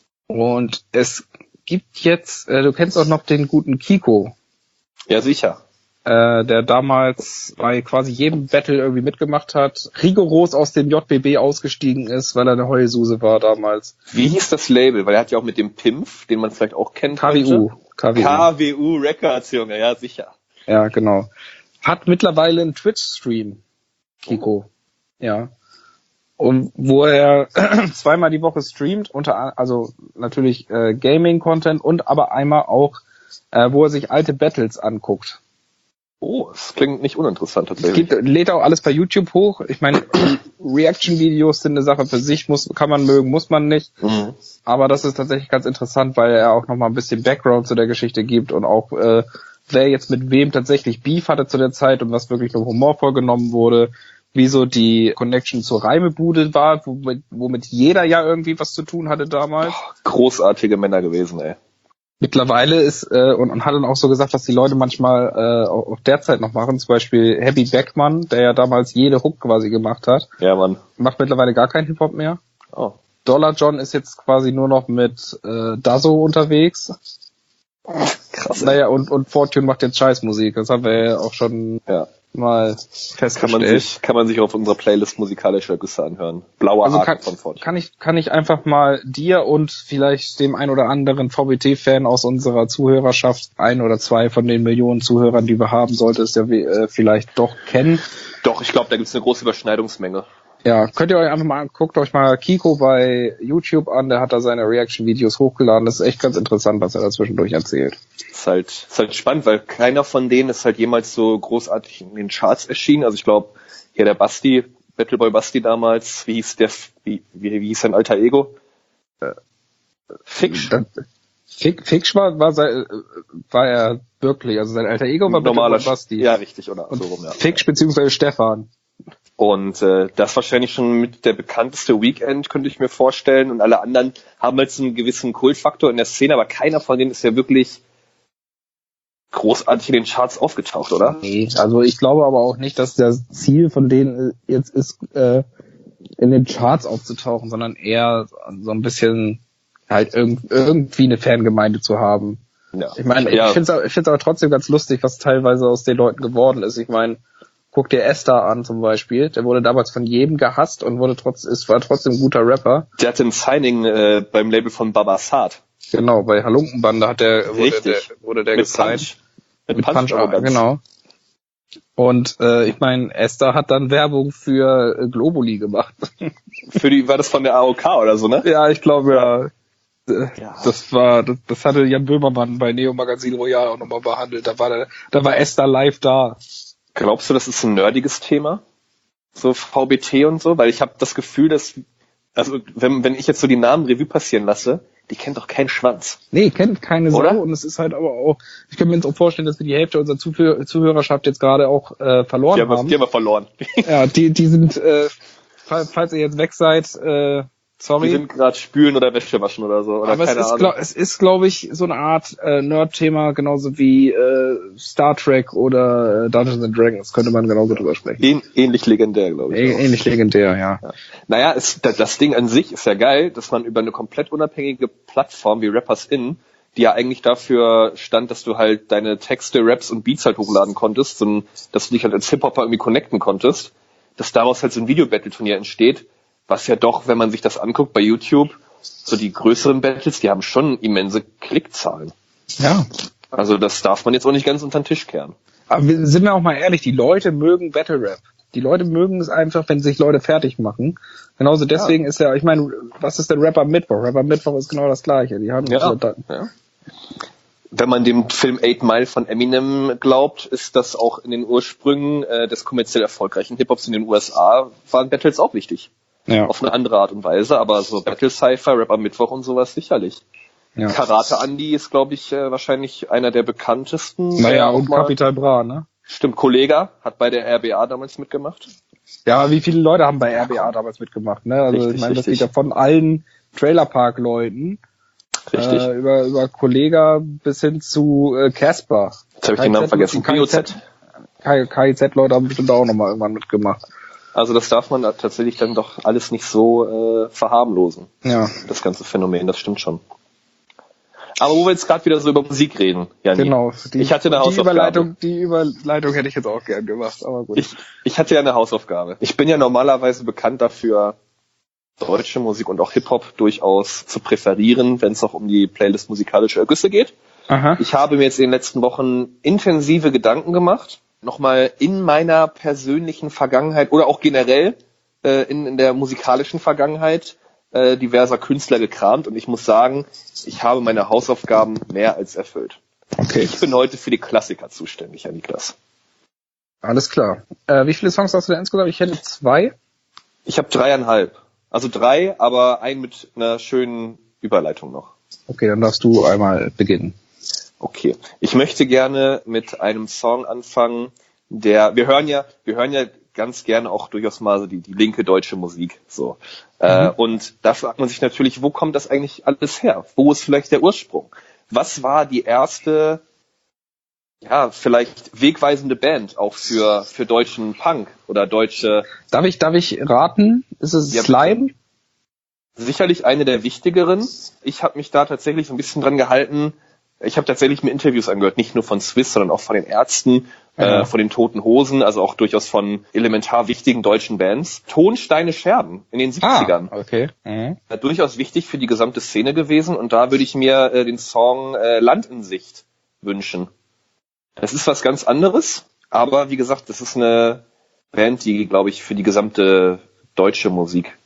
Und es gibt jetzt, äh, du kennst auch noch den guten Kiko, Ja, sicher. äh, der damals bei quasi jedem Battle irgendwie mitgemacht hat, rigoros aus dem J B B ausgestiegen ist, weil er eine Heulsuse war damals. Wie hieß das Label? Weil er hat ja auch mit dem Pimpf, den man vielleicht auch kennt. K W U. heute. K W U. K W U Records, Junge, ja, sicher. Ja, genau. Hat mittlerweile einen Twitch-Stream, Kiko. Ja. Und wo er zweimal die Woche streamt, unter an- also natürlich äh, Gaming-Content und aber einmal auch, äh, wo er sich alte Battles anguckt. Oh, das klingt nicht uninteressant Es tatsächlich. gibt, lädt auch alles bei YouTube hoch. Ich meine, Reaction-Videos sind eine Sache für sich, muss, kann man mögen, muss man nicht. Mhm. Aber das ist tatsächlich ganz interessant, weil er auch nochmal ein bisschen Background zu der Geschichte gibt und auch, äh, wer jetzt mit wem tatsächlich Beef hatte zu der Zeit und was wirklich nur humorvoll genommen wurde, wieso die Connection zur Reimebude war, womit, womit jeder ja irgendwie was zu tun hatte damals. Großartige Männer gewesen, ey. Mittlerweile ist, äh, und, und hat dann auch so gesagt, dass die Leute manchmal äh, auch, auch derzeit noch machen, zum Beispiel Happy Beckmann, der ja damals jede Hook quasi gemacht hat, Ja, Mann. macht mittlerweile gar keinen Hip-Hop mehr. Oh. Dollar John ist jetzt quasi nur noch mit äh, Dazzo unterwegs. Krass. ey. Naja, und, und Fortune macht jetzt Scheißmusik. Das haben wir ja auch schon Ja. mal Kann festgestellt. man sich, kann man sich auf unserer Playlist musikalische Güsse anhören. Blauer Also Haken kann, von Fortune. kann ich kann ich einfach mal dir und vielleicht dem ein oder anderen V B T-Fan aus unserer Zuhörerschaft, ein oder zwei von den Millionen Zuhörern, die wir haben, sollte es ja äh, vielleicht doch kennen. Doch, ich glaube, da gibt's eine große Überschneidungsmenge. Ja, könnt ihr euch einfach mal, guckt euch mal Kiko bei YouTube an, der hat da seine Reaction-Videos hochgeladen. Das ist echt ganz interessant, was er da zwischendurch erzählt. Ist halt, ist halt spannend, weil keiner von denen ist halt jemals so großartig in den Charts erschienen. Also ich glaube, hier der Basti, Battleboy Basti damals, wie hieß der, wie, wie, wie hieß sein alter Ego? Äh, Ficksch. Das, Fick, Ficksch war, war, sei- war er wirklich, also sein alter Ego war Normaler Battleboy Basti. Ja, richtig, oder? Und so rum, ja. Ficksch beziehungsweise Stefan. Und äh, das ist wahrscheinlich schon mit der bekannteste Weekend, könnte ich mir vorstellen. Und alle anderen haben jetzt einen gewissen Kultfaktor in der Szene, aber keiner von denen ist ja wirklich großartig in den Charts aufgetaucht, oder? Nee, also ich glaube aber auch nicht, dass das Ziel von denen jetzt ist, äh, in den Charts aufzutauchen, sondern eher so ein bisschen halt irg- irgendwie eine Fangemeinde zu haben. Ja. Ich meine, ja. ich finde es ich find's aber trotzdem ganz lustig, was teilweise aus den Leuten geworden ist. Ich meine, guck dir Esther an zum Beispiel, der wurde damals von jedem gehasst und wurde trotz, ist, war trotzdem ein guter Rapper. Der hatte ein Signing äh, beim Label von Babasat. Genau, bei Halunkenbande hat der, wurde Richtig. der, wurde der Mit gesigned. Punch. Mit, Mit Punch, Punch, Arroganz. genau. Und äh, ich meine, Esther hat dann Werbung für äh, Globuli gemacht. Für die, war das von der A O K oder so, ne? Ja, ich glaube ja. Äh, Ja. Das war, das, das hatte Jan Böhmermann bei Neo Magazin Royal auch nochmal behandelt. Da war der, da war Esther live da. Glaubst du, das ist ein nerdiges Thema? So V B T und so? Weil ich habe das Gefühl, dass, also wenn, wenn ich jetzt so die Namen Revue passieren lasse, die kennt doch keinen Schwanz. Nee, kennt keine Sau. Oder? Und es ist halt aber auch, ich kann mir jetzt auch vorstellen, dass wir die Hälfte unserer Zuhör- Zuhörerschaft jetzt gerade auch äh, verloren Die haben, wir, haben. die haben wir verloren. Ja, die, die sind, äh, falls, falls ihr jetzt weg seid, äh, sorry. Die sind gerade spülen oder Wäsche waschen oder so. Oder Aber es keine ist, Ahnung. glaub, es ist, glaube ich, so eine Art äh, Nerd-Thema, genauso wie äh, Star Trek oder äh, Dungeons and Dragons, könnte man genauso drüber sprechen. Ähn, ähnlich legendär, glaube ich. Ä auch. ähnlich legendär, ja. Ja. Naja, es, das, das Ding an sich ist ja geil, dass man über eine komplett unabhängige Plattform wie Rappers In, die ja eigentlich dafür stand, dass du halt deine Texte, Raps und Beats halt hochladen konntest, und dass du dich halt als Hip-Hopper irgendwie connecten konntest, dass daraus halt so ein Video-Battle-Turnier entsteht, was ja doch, wenn man sich das anguckt bei YouTube, so die größeren Battles, die haben schon immense Klickzahlen. Ja. Also das darf man jetzt auch nicht ganz unter den Tisch kehren. Aber wir, sind wir auch mal ehrlich, die Leute mögen Battle Rap. Die Leute mögen es einfach, wenn sich Leute fertig machen. Genauso deswegen ja. ist ja, ich meine, was ist denn Rapper Mittwoch? Rapper Mittwoch ist genau das Gleiche. Die haben ja. so da, ja. Wenn man dem Film Eight Mile von Eminem glaubt, ist das auch in den Ursprüngen äh, des kommerziell erfolgreichen Hip-Hops in den U S A, waren Battles auch wichtig. Ja. Auf eine andere Art und Weise, aber so Battle Cypher, Rap am Mittwoch und sowas sicherlich. Ja. Karate Andy ist, glaube ich, äh, wahrscheinlich einer der bekanntesten. Naja, äh, und mal, Capital Bra, ne? Stimmt, Kollega hat bei der R B A damals mitgemacht. Ja, wie viele Leute haben bei R B A damals mitgemacht, ne? Also Richtig, ich meine, das richtig. geht ja von allen Trailerpark-Leuten Richtig. äh, über über Kollega bis hin zu äh, Casper. Jetzt habe ich den Namen vergessen. K I Z. K I Z-Leute haben bestimmt auch nochmal irgendwann mitgemacht. Also das darf man da tatsächlich dann doch alles nicht so äh, verharmlosen. Ja. Das ganze Phänomen, das stimmt schon. Aber wo wir jetzt gerade wieder so über Musik reden, Janni. Genau. Die, ich hatte eine die Hausaufgabe. Überleitung, die Überleitung hätte ich jetzt auch gern gemacht, aber gut. Ich, ich hatte ja eine Hausaufgabe. Ich bin ja normalerweise bekannt dafür, deutsche Musik und auch Hip-Hop durchaus zu präferieren, wenn es auch um die Playlist musikalische Ergüsse geht. Aha. Ich habe mir jetzt in den letzten Wochen intensive Gedanken gemacht, nochmal in meiner persönlichen Vergangenheit oder auch generell äh, in, in der musikalischen Vergangenheit äh, diverser Künstler gekramt und ich muss sagen, ich habe meine Hausaufgaben mehr als erfüllt. Okay. Ich bin heute für die Klassiker zuständig, Herr Niklas. Alles klar. Äh, wie viele Songs hast du denn insgesamt? Ich hätte zwei. Ich habe dreieinhalb. Also drei, aber ein mit einer schönen Überleitung noch. Okay, dann darfst du einmal beginnen. Okay. Ich möchte gerne mit einem Song anfangen, der, wir hören ja, wir hören ja ganz gerne auch durchaus mal so die, die linke deutsche Musik, so. Mhm. Äh, und da fragt man sich natürlich, wo kommt das eigentlich alles her? Wo ist vielleicht der Ursprung? Was war die erste, ja, vielleicht wegweisende Band auch für, für deutschen Punk oder deutsche? Darf ich, darf ich raten? Ist es Ja, Slime? Sicherlich eine der wichtigeren. Ich habe mich da tatsächlich ein bisschen dran gehalten. Ich habe tatsächlich mir Interviews angehört, nicht nur von Swiss, sondern auch von den Ärzten, ja. äh, von den Toten Hosen, also auch durchaus von elementar wichtigen deutschen Bands. Tonsteine Scherben in den siebzigern. Ah, okay. Mhm. Äh, durchaus wichtig für die gesamte Szene gewesen und da würde ich mir äh, den Song äh, Land in Sicht wünschen. Das ist was ganz anderes, aber wie gesagt, das ist eine Band, die, glaube ich, für die gesamte deutsche Musik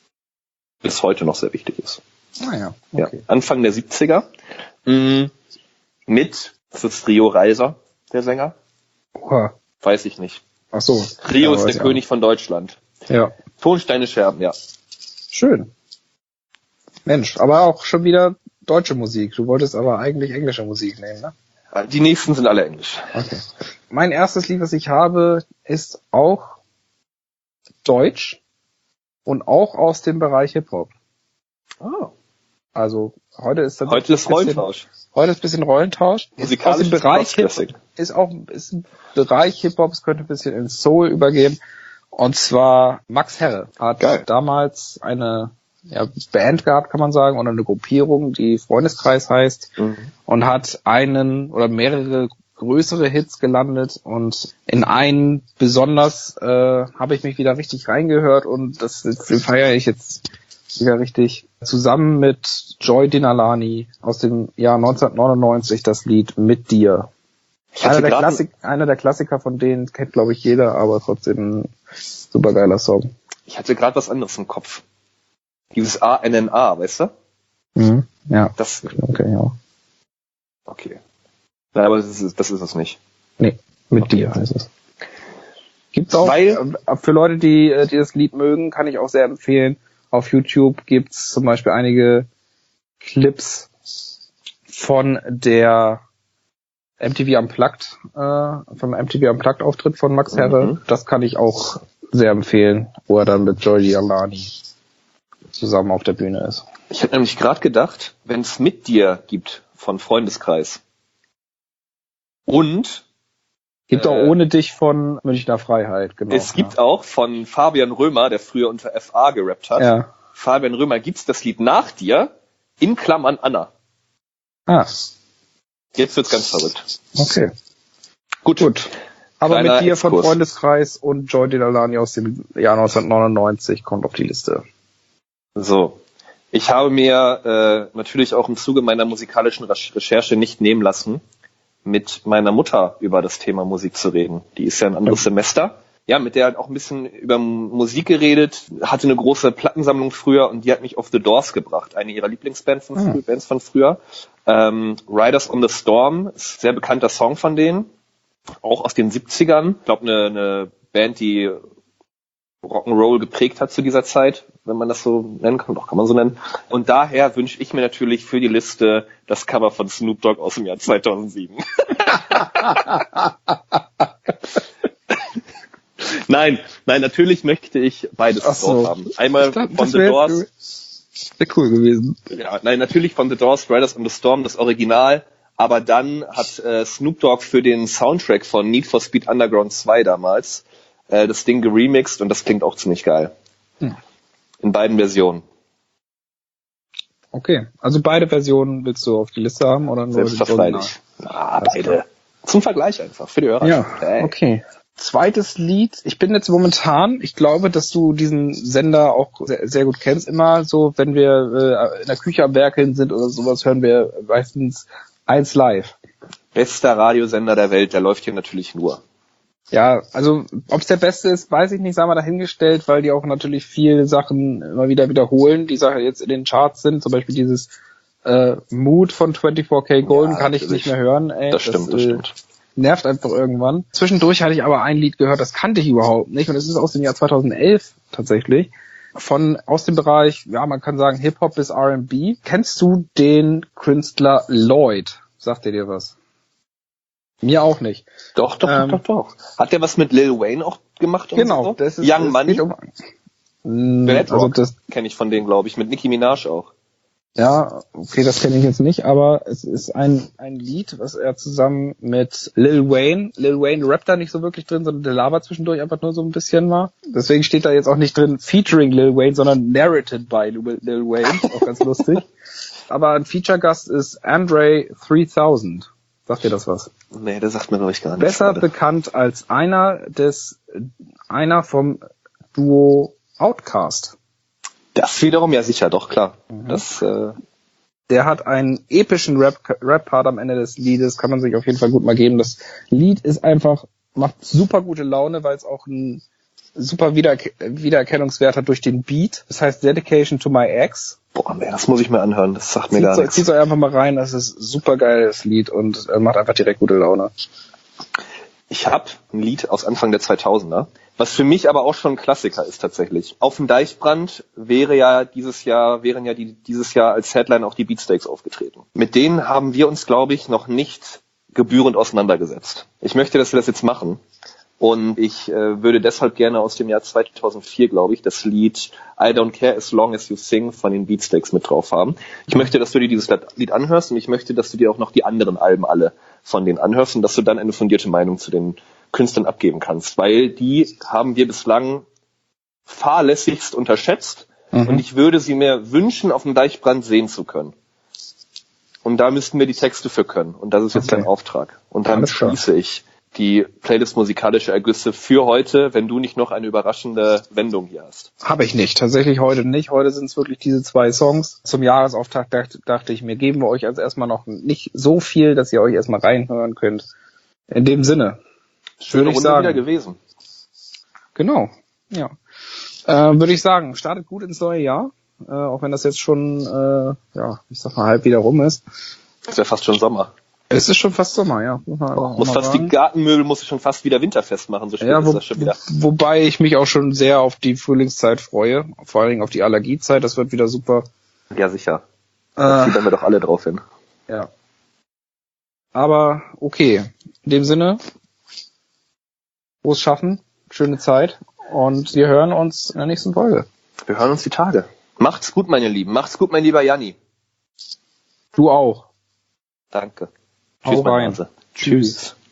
bis heute noch sehr wichtig ist. Ah ja, okay. Ja, Anfang der siebziger. Mhm. Mit, das ist Rio Reiser, der Sänger. Oha. Weiß ich nicht. Ach so. Rio Ja, ist der König auch. von Deutschland. Ja. Tonsteine Scherben, ja. Schön. Mensch, aber auch schon wieder deutsche Musik. Du wolltest aber eigentlich englische Musik nehmen, ne? Die nächsten sind alle Englisch. Okay. Mein erstes Lied, was ich habe, ist auch deutsch und auch aus dem Bereich Hip-Hop. Oh. Also heute ist das heute ist Rollentausch. Heute ist ein bisschen Rollentausch. Musikalisch aus dem Bereich Hip-Hop ist auch ist ein Bereich Hip-Hop, es könnte ein bisschen in Soul übergehen. Und zwar Max Herre hat Geil. damals eine ja, Band gehabt, kann man sagen, oder eine Gruppierung, die Freundeskreis heißt, mhm. und hat einen oder mehrere größere Hits gelandet und in einen besonders äh, habe ich mich wieder richtig reingehört und das, das feiere ich jetzt wieder richtig. Zusammen mit Joy Dinalani aus dem Jahr neunzehnhundertneunundneunzig das Lied Mit dir. Einer der, Klassik, einer der Klassiker von denen kennt, glaube ich, jeder, aber trotzdem ein supergeiler Song. Ich hatte gerade was anderes im Kopf. Dieses A N N A, weißt du? Mhm, ja. Das, okay, ja. Okay. Nein, aber das ist, das ist es nicht. Nee, Mit okay. dir heißt es. Gibt's auch, Weil, äh, für Leute, die, die das Lied mögen, kann ich auch sehr empfehlen. Auf YouTube gibt's zum Beispiel einige Clips von der M T V Unplugged, äh, vom M T V Unplugged Auftritt von Max Herre. Mhm. Das kann ich auch sehr empfehlen, wo er dann mit Joy Dinalani zusammen auf der Bühne ist. Ich hätte nämlich gerade gedacht, wenn es Mit dir gibt von Freundeskreis und gibt äh, auch Ohne dich von Münchner Freiheit, genau. Es gibt ja. auch von Fabian Römer, der früher unter F A gerappt hat. Ja. Fabian Römer gibt's das Lied Nach dir in Klammern Anna. Ah. Jetzt wird's ganz verrückt. Okay. Gut. Gut. Aber Kleiner Mit dir Exkurs. Von Freundeskreis und Joy Dinalani aus dem Jahr neunzehnhundertneunundneunzig kommt auf die Liste. So. Ich habe mir äh, natürlich auch im Zuge meiner musikalischen Recherche nicht nehmen lassen, mit meiner Mutter über das Thema Musik zu reden. Die ist ja ein anderes ja. Semester. Ja, mit der hat auch ein bisschen über Musik geredet, hatte eine große Plattensammlung früher und die hat mich auf The Doors gebracht, eine ihrer Lieblingsbands von, frü- Bands von früher. Ähm, Riders on the Storm ist ein sehr bekannter Song von denen, auch aus den siebzigern. Ich glaube, eine, eine Band, die Rock'n'Roll geprägt hat zu dieser Zeit. wenn man das so nennen kann, doch kann man so nennen. Und daher wünsche ich mir natürlich für die Liste das Cover von Snoop Dogg aus dem Jahr zweitausendsieben. Nein, nein, natürlich möchte ich beides Ach so. drauf haben. Einmal glaub, von The wär, Doors. Wäre cool gewesen. Ja, nein, natürlich von The Doors, Riders on the Storm, das Original. Aber dann hat äh, Snoop Dogg für den Soundtrack von Need for Speed Underground zwei damals äh, das Ding geremixed und das klingt auch ziemlich geil. Hm. In beiden Versionen. Okay, also beide Versionen willst du auf die Liste haben oder nur Selbstverständlich. Ah, beide. Zum Vergleich einfach, für die Hörer. Ja, okay. Zweites Lied. Ich bin jetzt momentan, ich glaube, dass du diesen Sender auch sehr, sehr gut kennst. Immer so, wenn wir äh, in der Küche am Werkeln sind oder sowas, hören wir meistens eins live. Bester Radiosender der Welt, der läuft hier natürlich nur. Ja, also ob es der beste ist, weiß ich nicht, sagen wir dahingestellt, weil die auch natürlich viele Sachen immer wieder wiederholen, die Sachen jetzt in den Charts sind. Zum Beispiel dieses äh, Mood von vierundzwanzig K Golden ja, kann ich nicht mehr hören. Ey. Das stimmt, das, das stimmt. Äh, nervt einfach irgendwann. Zwischendurch hatte ich aber ein Lied gehört, das kannte ich überhaupt nicht und es ist aus dem Jahr zweitausendelf tatsächlich. Von aus dem Bereich, ja, man kann sagen Hip-Hop bis R and B. Kennst du den Künstler Lloyd? Sagt der dir was? Mir auch nicht. Doch, doch, ähm, doch, doch, doch. Hat der was mit Lil Wayne auch gemacht? Und genau. So? Das ist, Young Money? Um, Bad also Rock das kenne ich von denen, glaube ich. Mit Nicki Minaj auch. Ja, okay, das kenne ich jetzt nicht, aber es ist ein ein Lied, was er zusammen mit Lil Wayne, Lil Wayne rappt da nicht so wirklich drin, sondern der Lava zwischendurch einfach nur so ein bisschen war. Deswegen steht da jetzt auch nicht drin featuring Lil Wayne, sondern narrated by Lil Wayne, auch ganz lustig. Aber ein Feature-Gast ist Andre dreitausend. Sagt dir das was? Nee, das sagt mir glaube ich gar nicht. Besser gerade bekannt als einer des, einer vom Duo Outkast. Das wiederum, ja sicher, doch, klar. Mhm. Das, äh Der hat einen epischen Rap, Rap-Part am Ende des Liedes, kann man sich auf jeden Fall gut mal geben. Das Lied ist einfach, macht super gute Laune, weil es auch einen super Wieder- Wiedererkennungswert hat durch den Beat. Das heißt Dedication to My Ex. Boah, nee, das muss ich mir anhören, das sagt mir zieht gar so, nichts. Zieht euch einfach mal rein, das ist ein super geiles Lied und äh, macht einfach direkt gute Laune. Ich habe ein Lied aus Anfang der zweitausender, was für mich aber auch schon ein Klassiker ist tatsächlich. Auf dem Deichbrand wäre ja dieses Jahr, wären ja die, dieses Jahr als Headline auch die Beatsteaks aufgetreten. Mit denen haben wir uns, glaube ich, noch nicht gebührend auseinandergesetzt. Ich möchte, dass wir das jetzt machen. Und ich äh, würde deshalb gerne aus dem Jahr zweitausendvier, glaube ich, das Lied I Don't Care As Long As You Sing von den Beatsteaks mit drauf haben. Ich möchte, dass du dir dieses Lied anhörst und ich möchte, dass du dir auch noch die anderen Alben alle von denen anhörst und dass du dann eine fundierte Meinung zu den Künstlern abgeben kannst, weil die haben wir bislang fahrlässigst unterschätzt mhm. und ich würde sie mir wünschen, auf dem Deichbrand sehen zu können. Und da müssten wir die Texte für können und das ist jetzt okay. Dein Auftrag. Und dann schließe ich die Playlist musikalische Ergüsse für heute, wenn du nicht noch eine überraschende Wendung hier hast. Habe ich nicht, tatsächlich heute nicht. Heute sind es wirklich diese zwei Songs. Zum Jahresauftakt dachte, dachte ich mir, geben wir euch also erstmal noch nicht so viel, dass ihr euch erstmal reinhören könnt. In dem Sinne. Schöne Runde sagen. Wieder gewesen. Genau, ja. Äh, würde ich sagen, startet gut ins neue Jahr, äh, auch wenn das jetzt schon, äh, ja, ich sag mal, halb wieder rum ist. Das wäre fast schon Sommer. Es ist schon fast Sommer, ja. Muss, oh, muss fast sagen. Die Gartenmöbel muss ich schon fast wieder winterfest machen, so spät ja, wo, ist das schon wieder. Wobei ich mich auch schon sehr auf die Frühlingszeit freue, vor allen Dingen auf die Allergiezeit, das wird wieder super. Ja, sicher. Da fiebern wir doch alle drauf hin. Ja. Aber okay, in dem Sinne, frohes Schaffen, schöne Zeit und wir hören uns in der nächsten Folge. Wir hören uns die Tage. Macht's gut, meine Lieben. Macht's gut, mein lieber Janni. Du auch. Danke. Tschüss, Hau rein. Tschüss.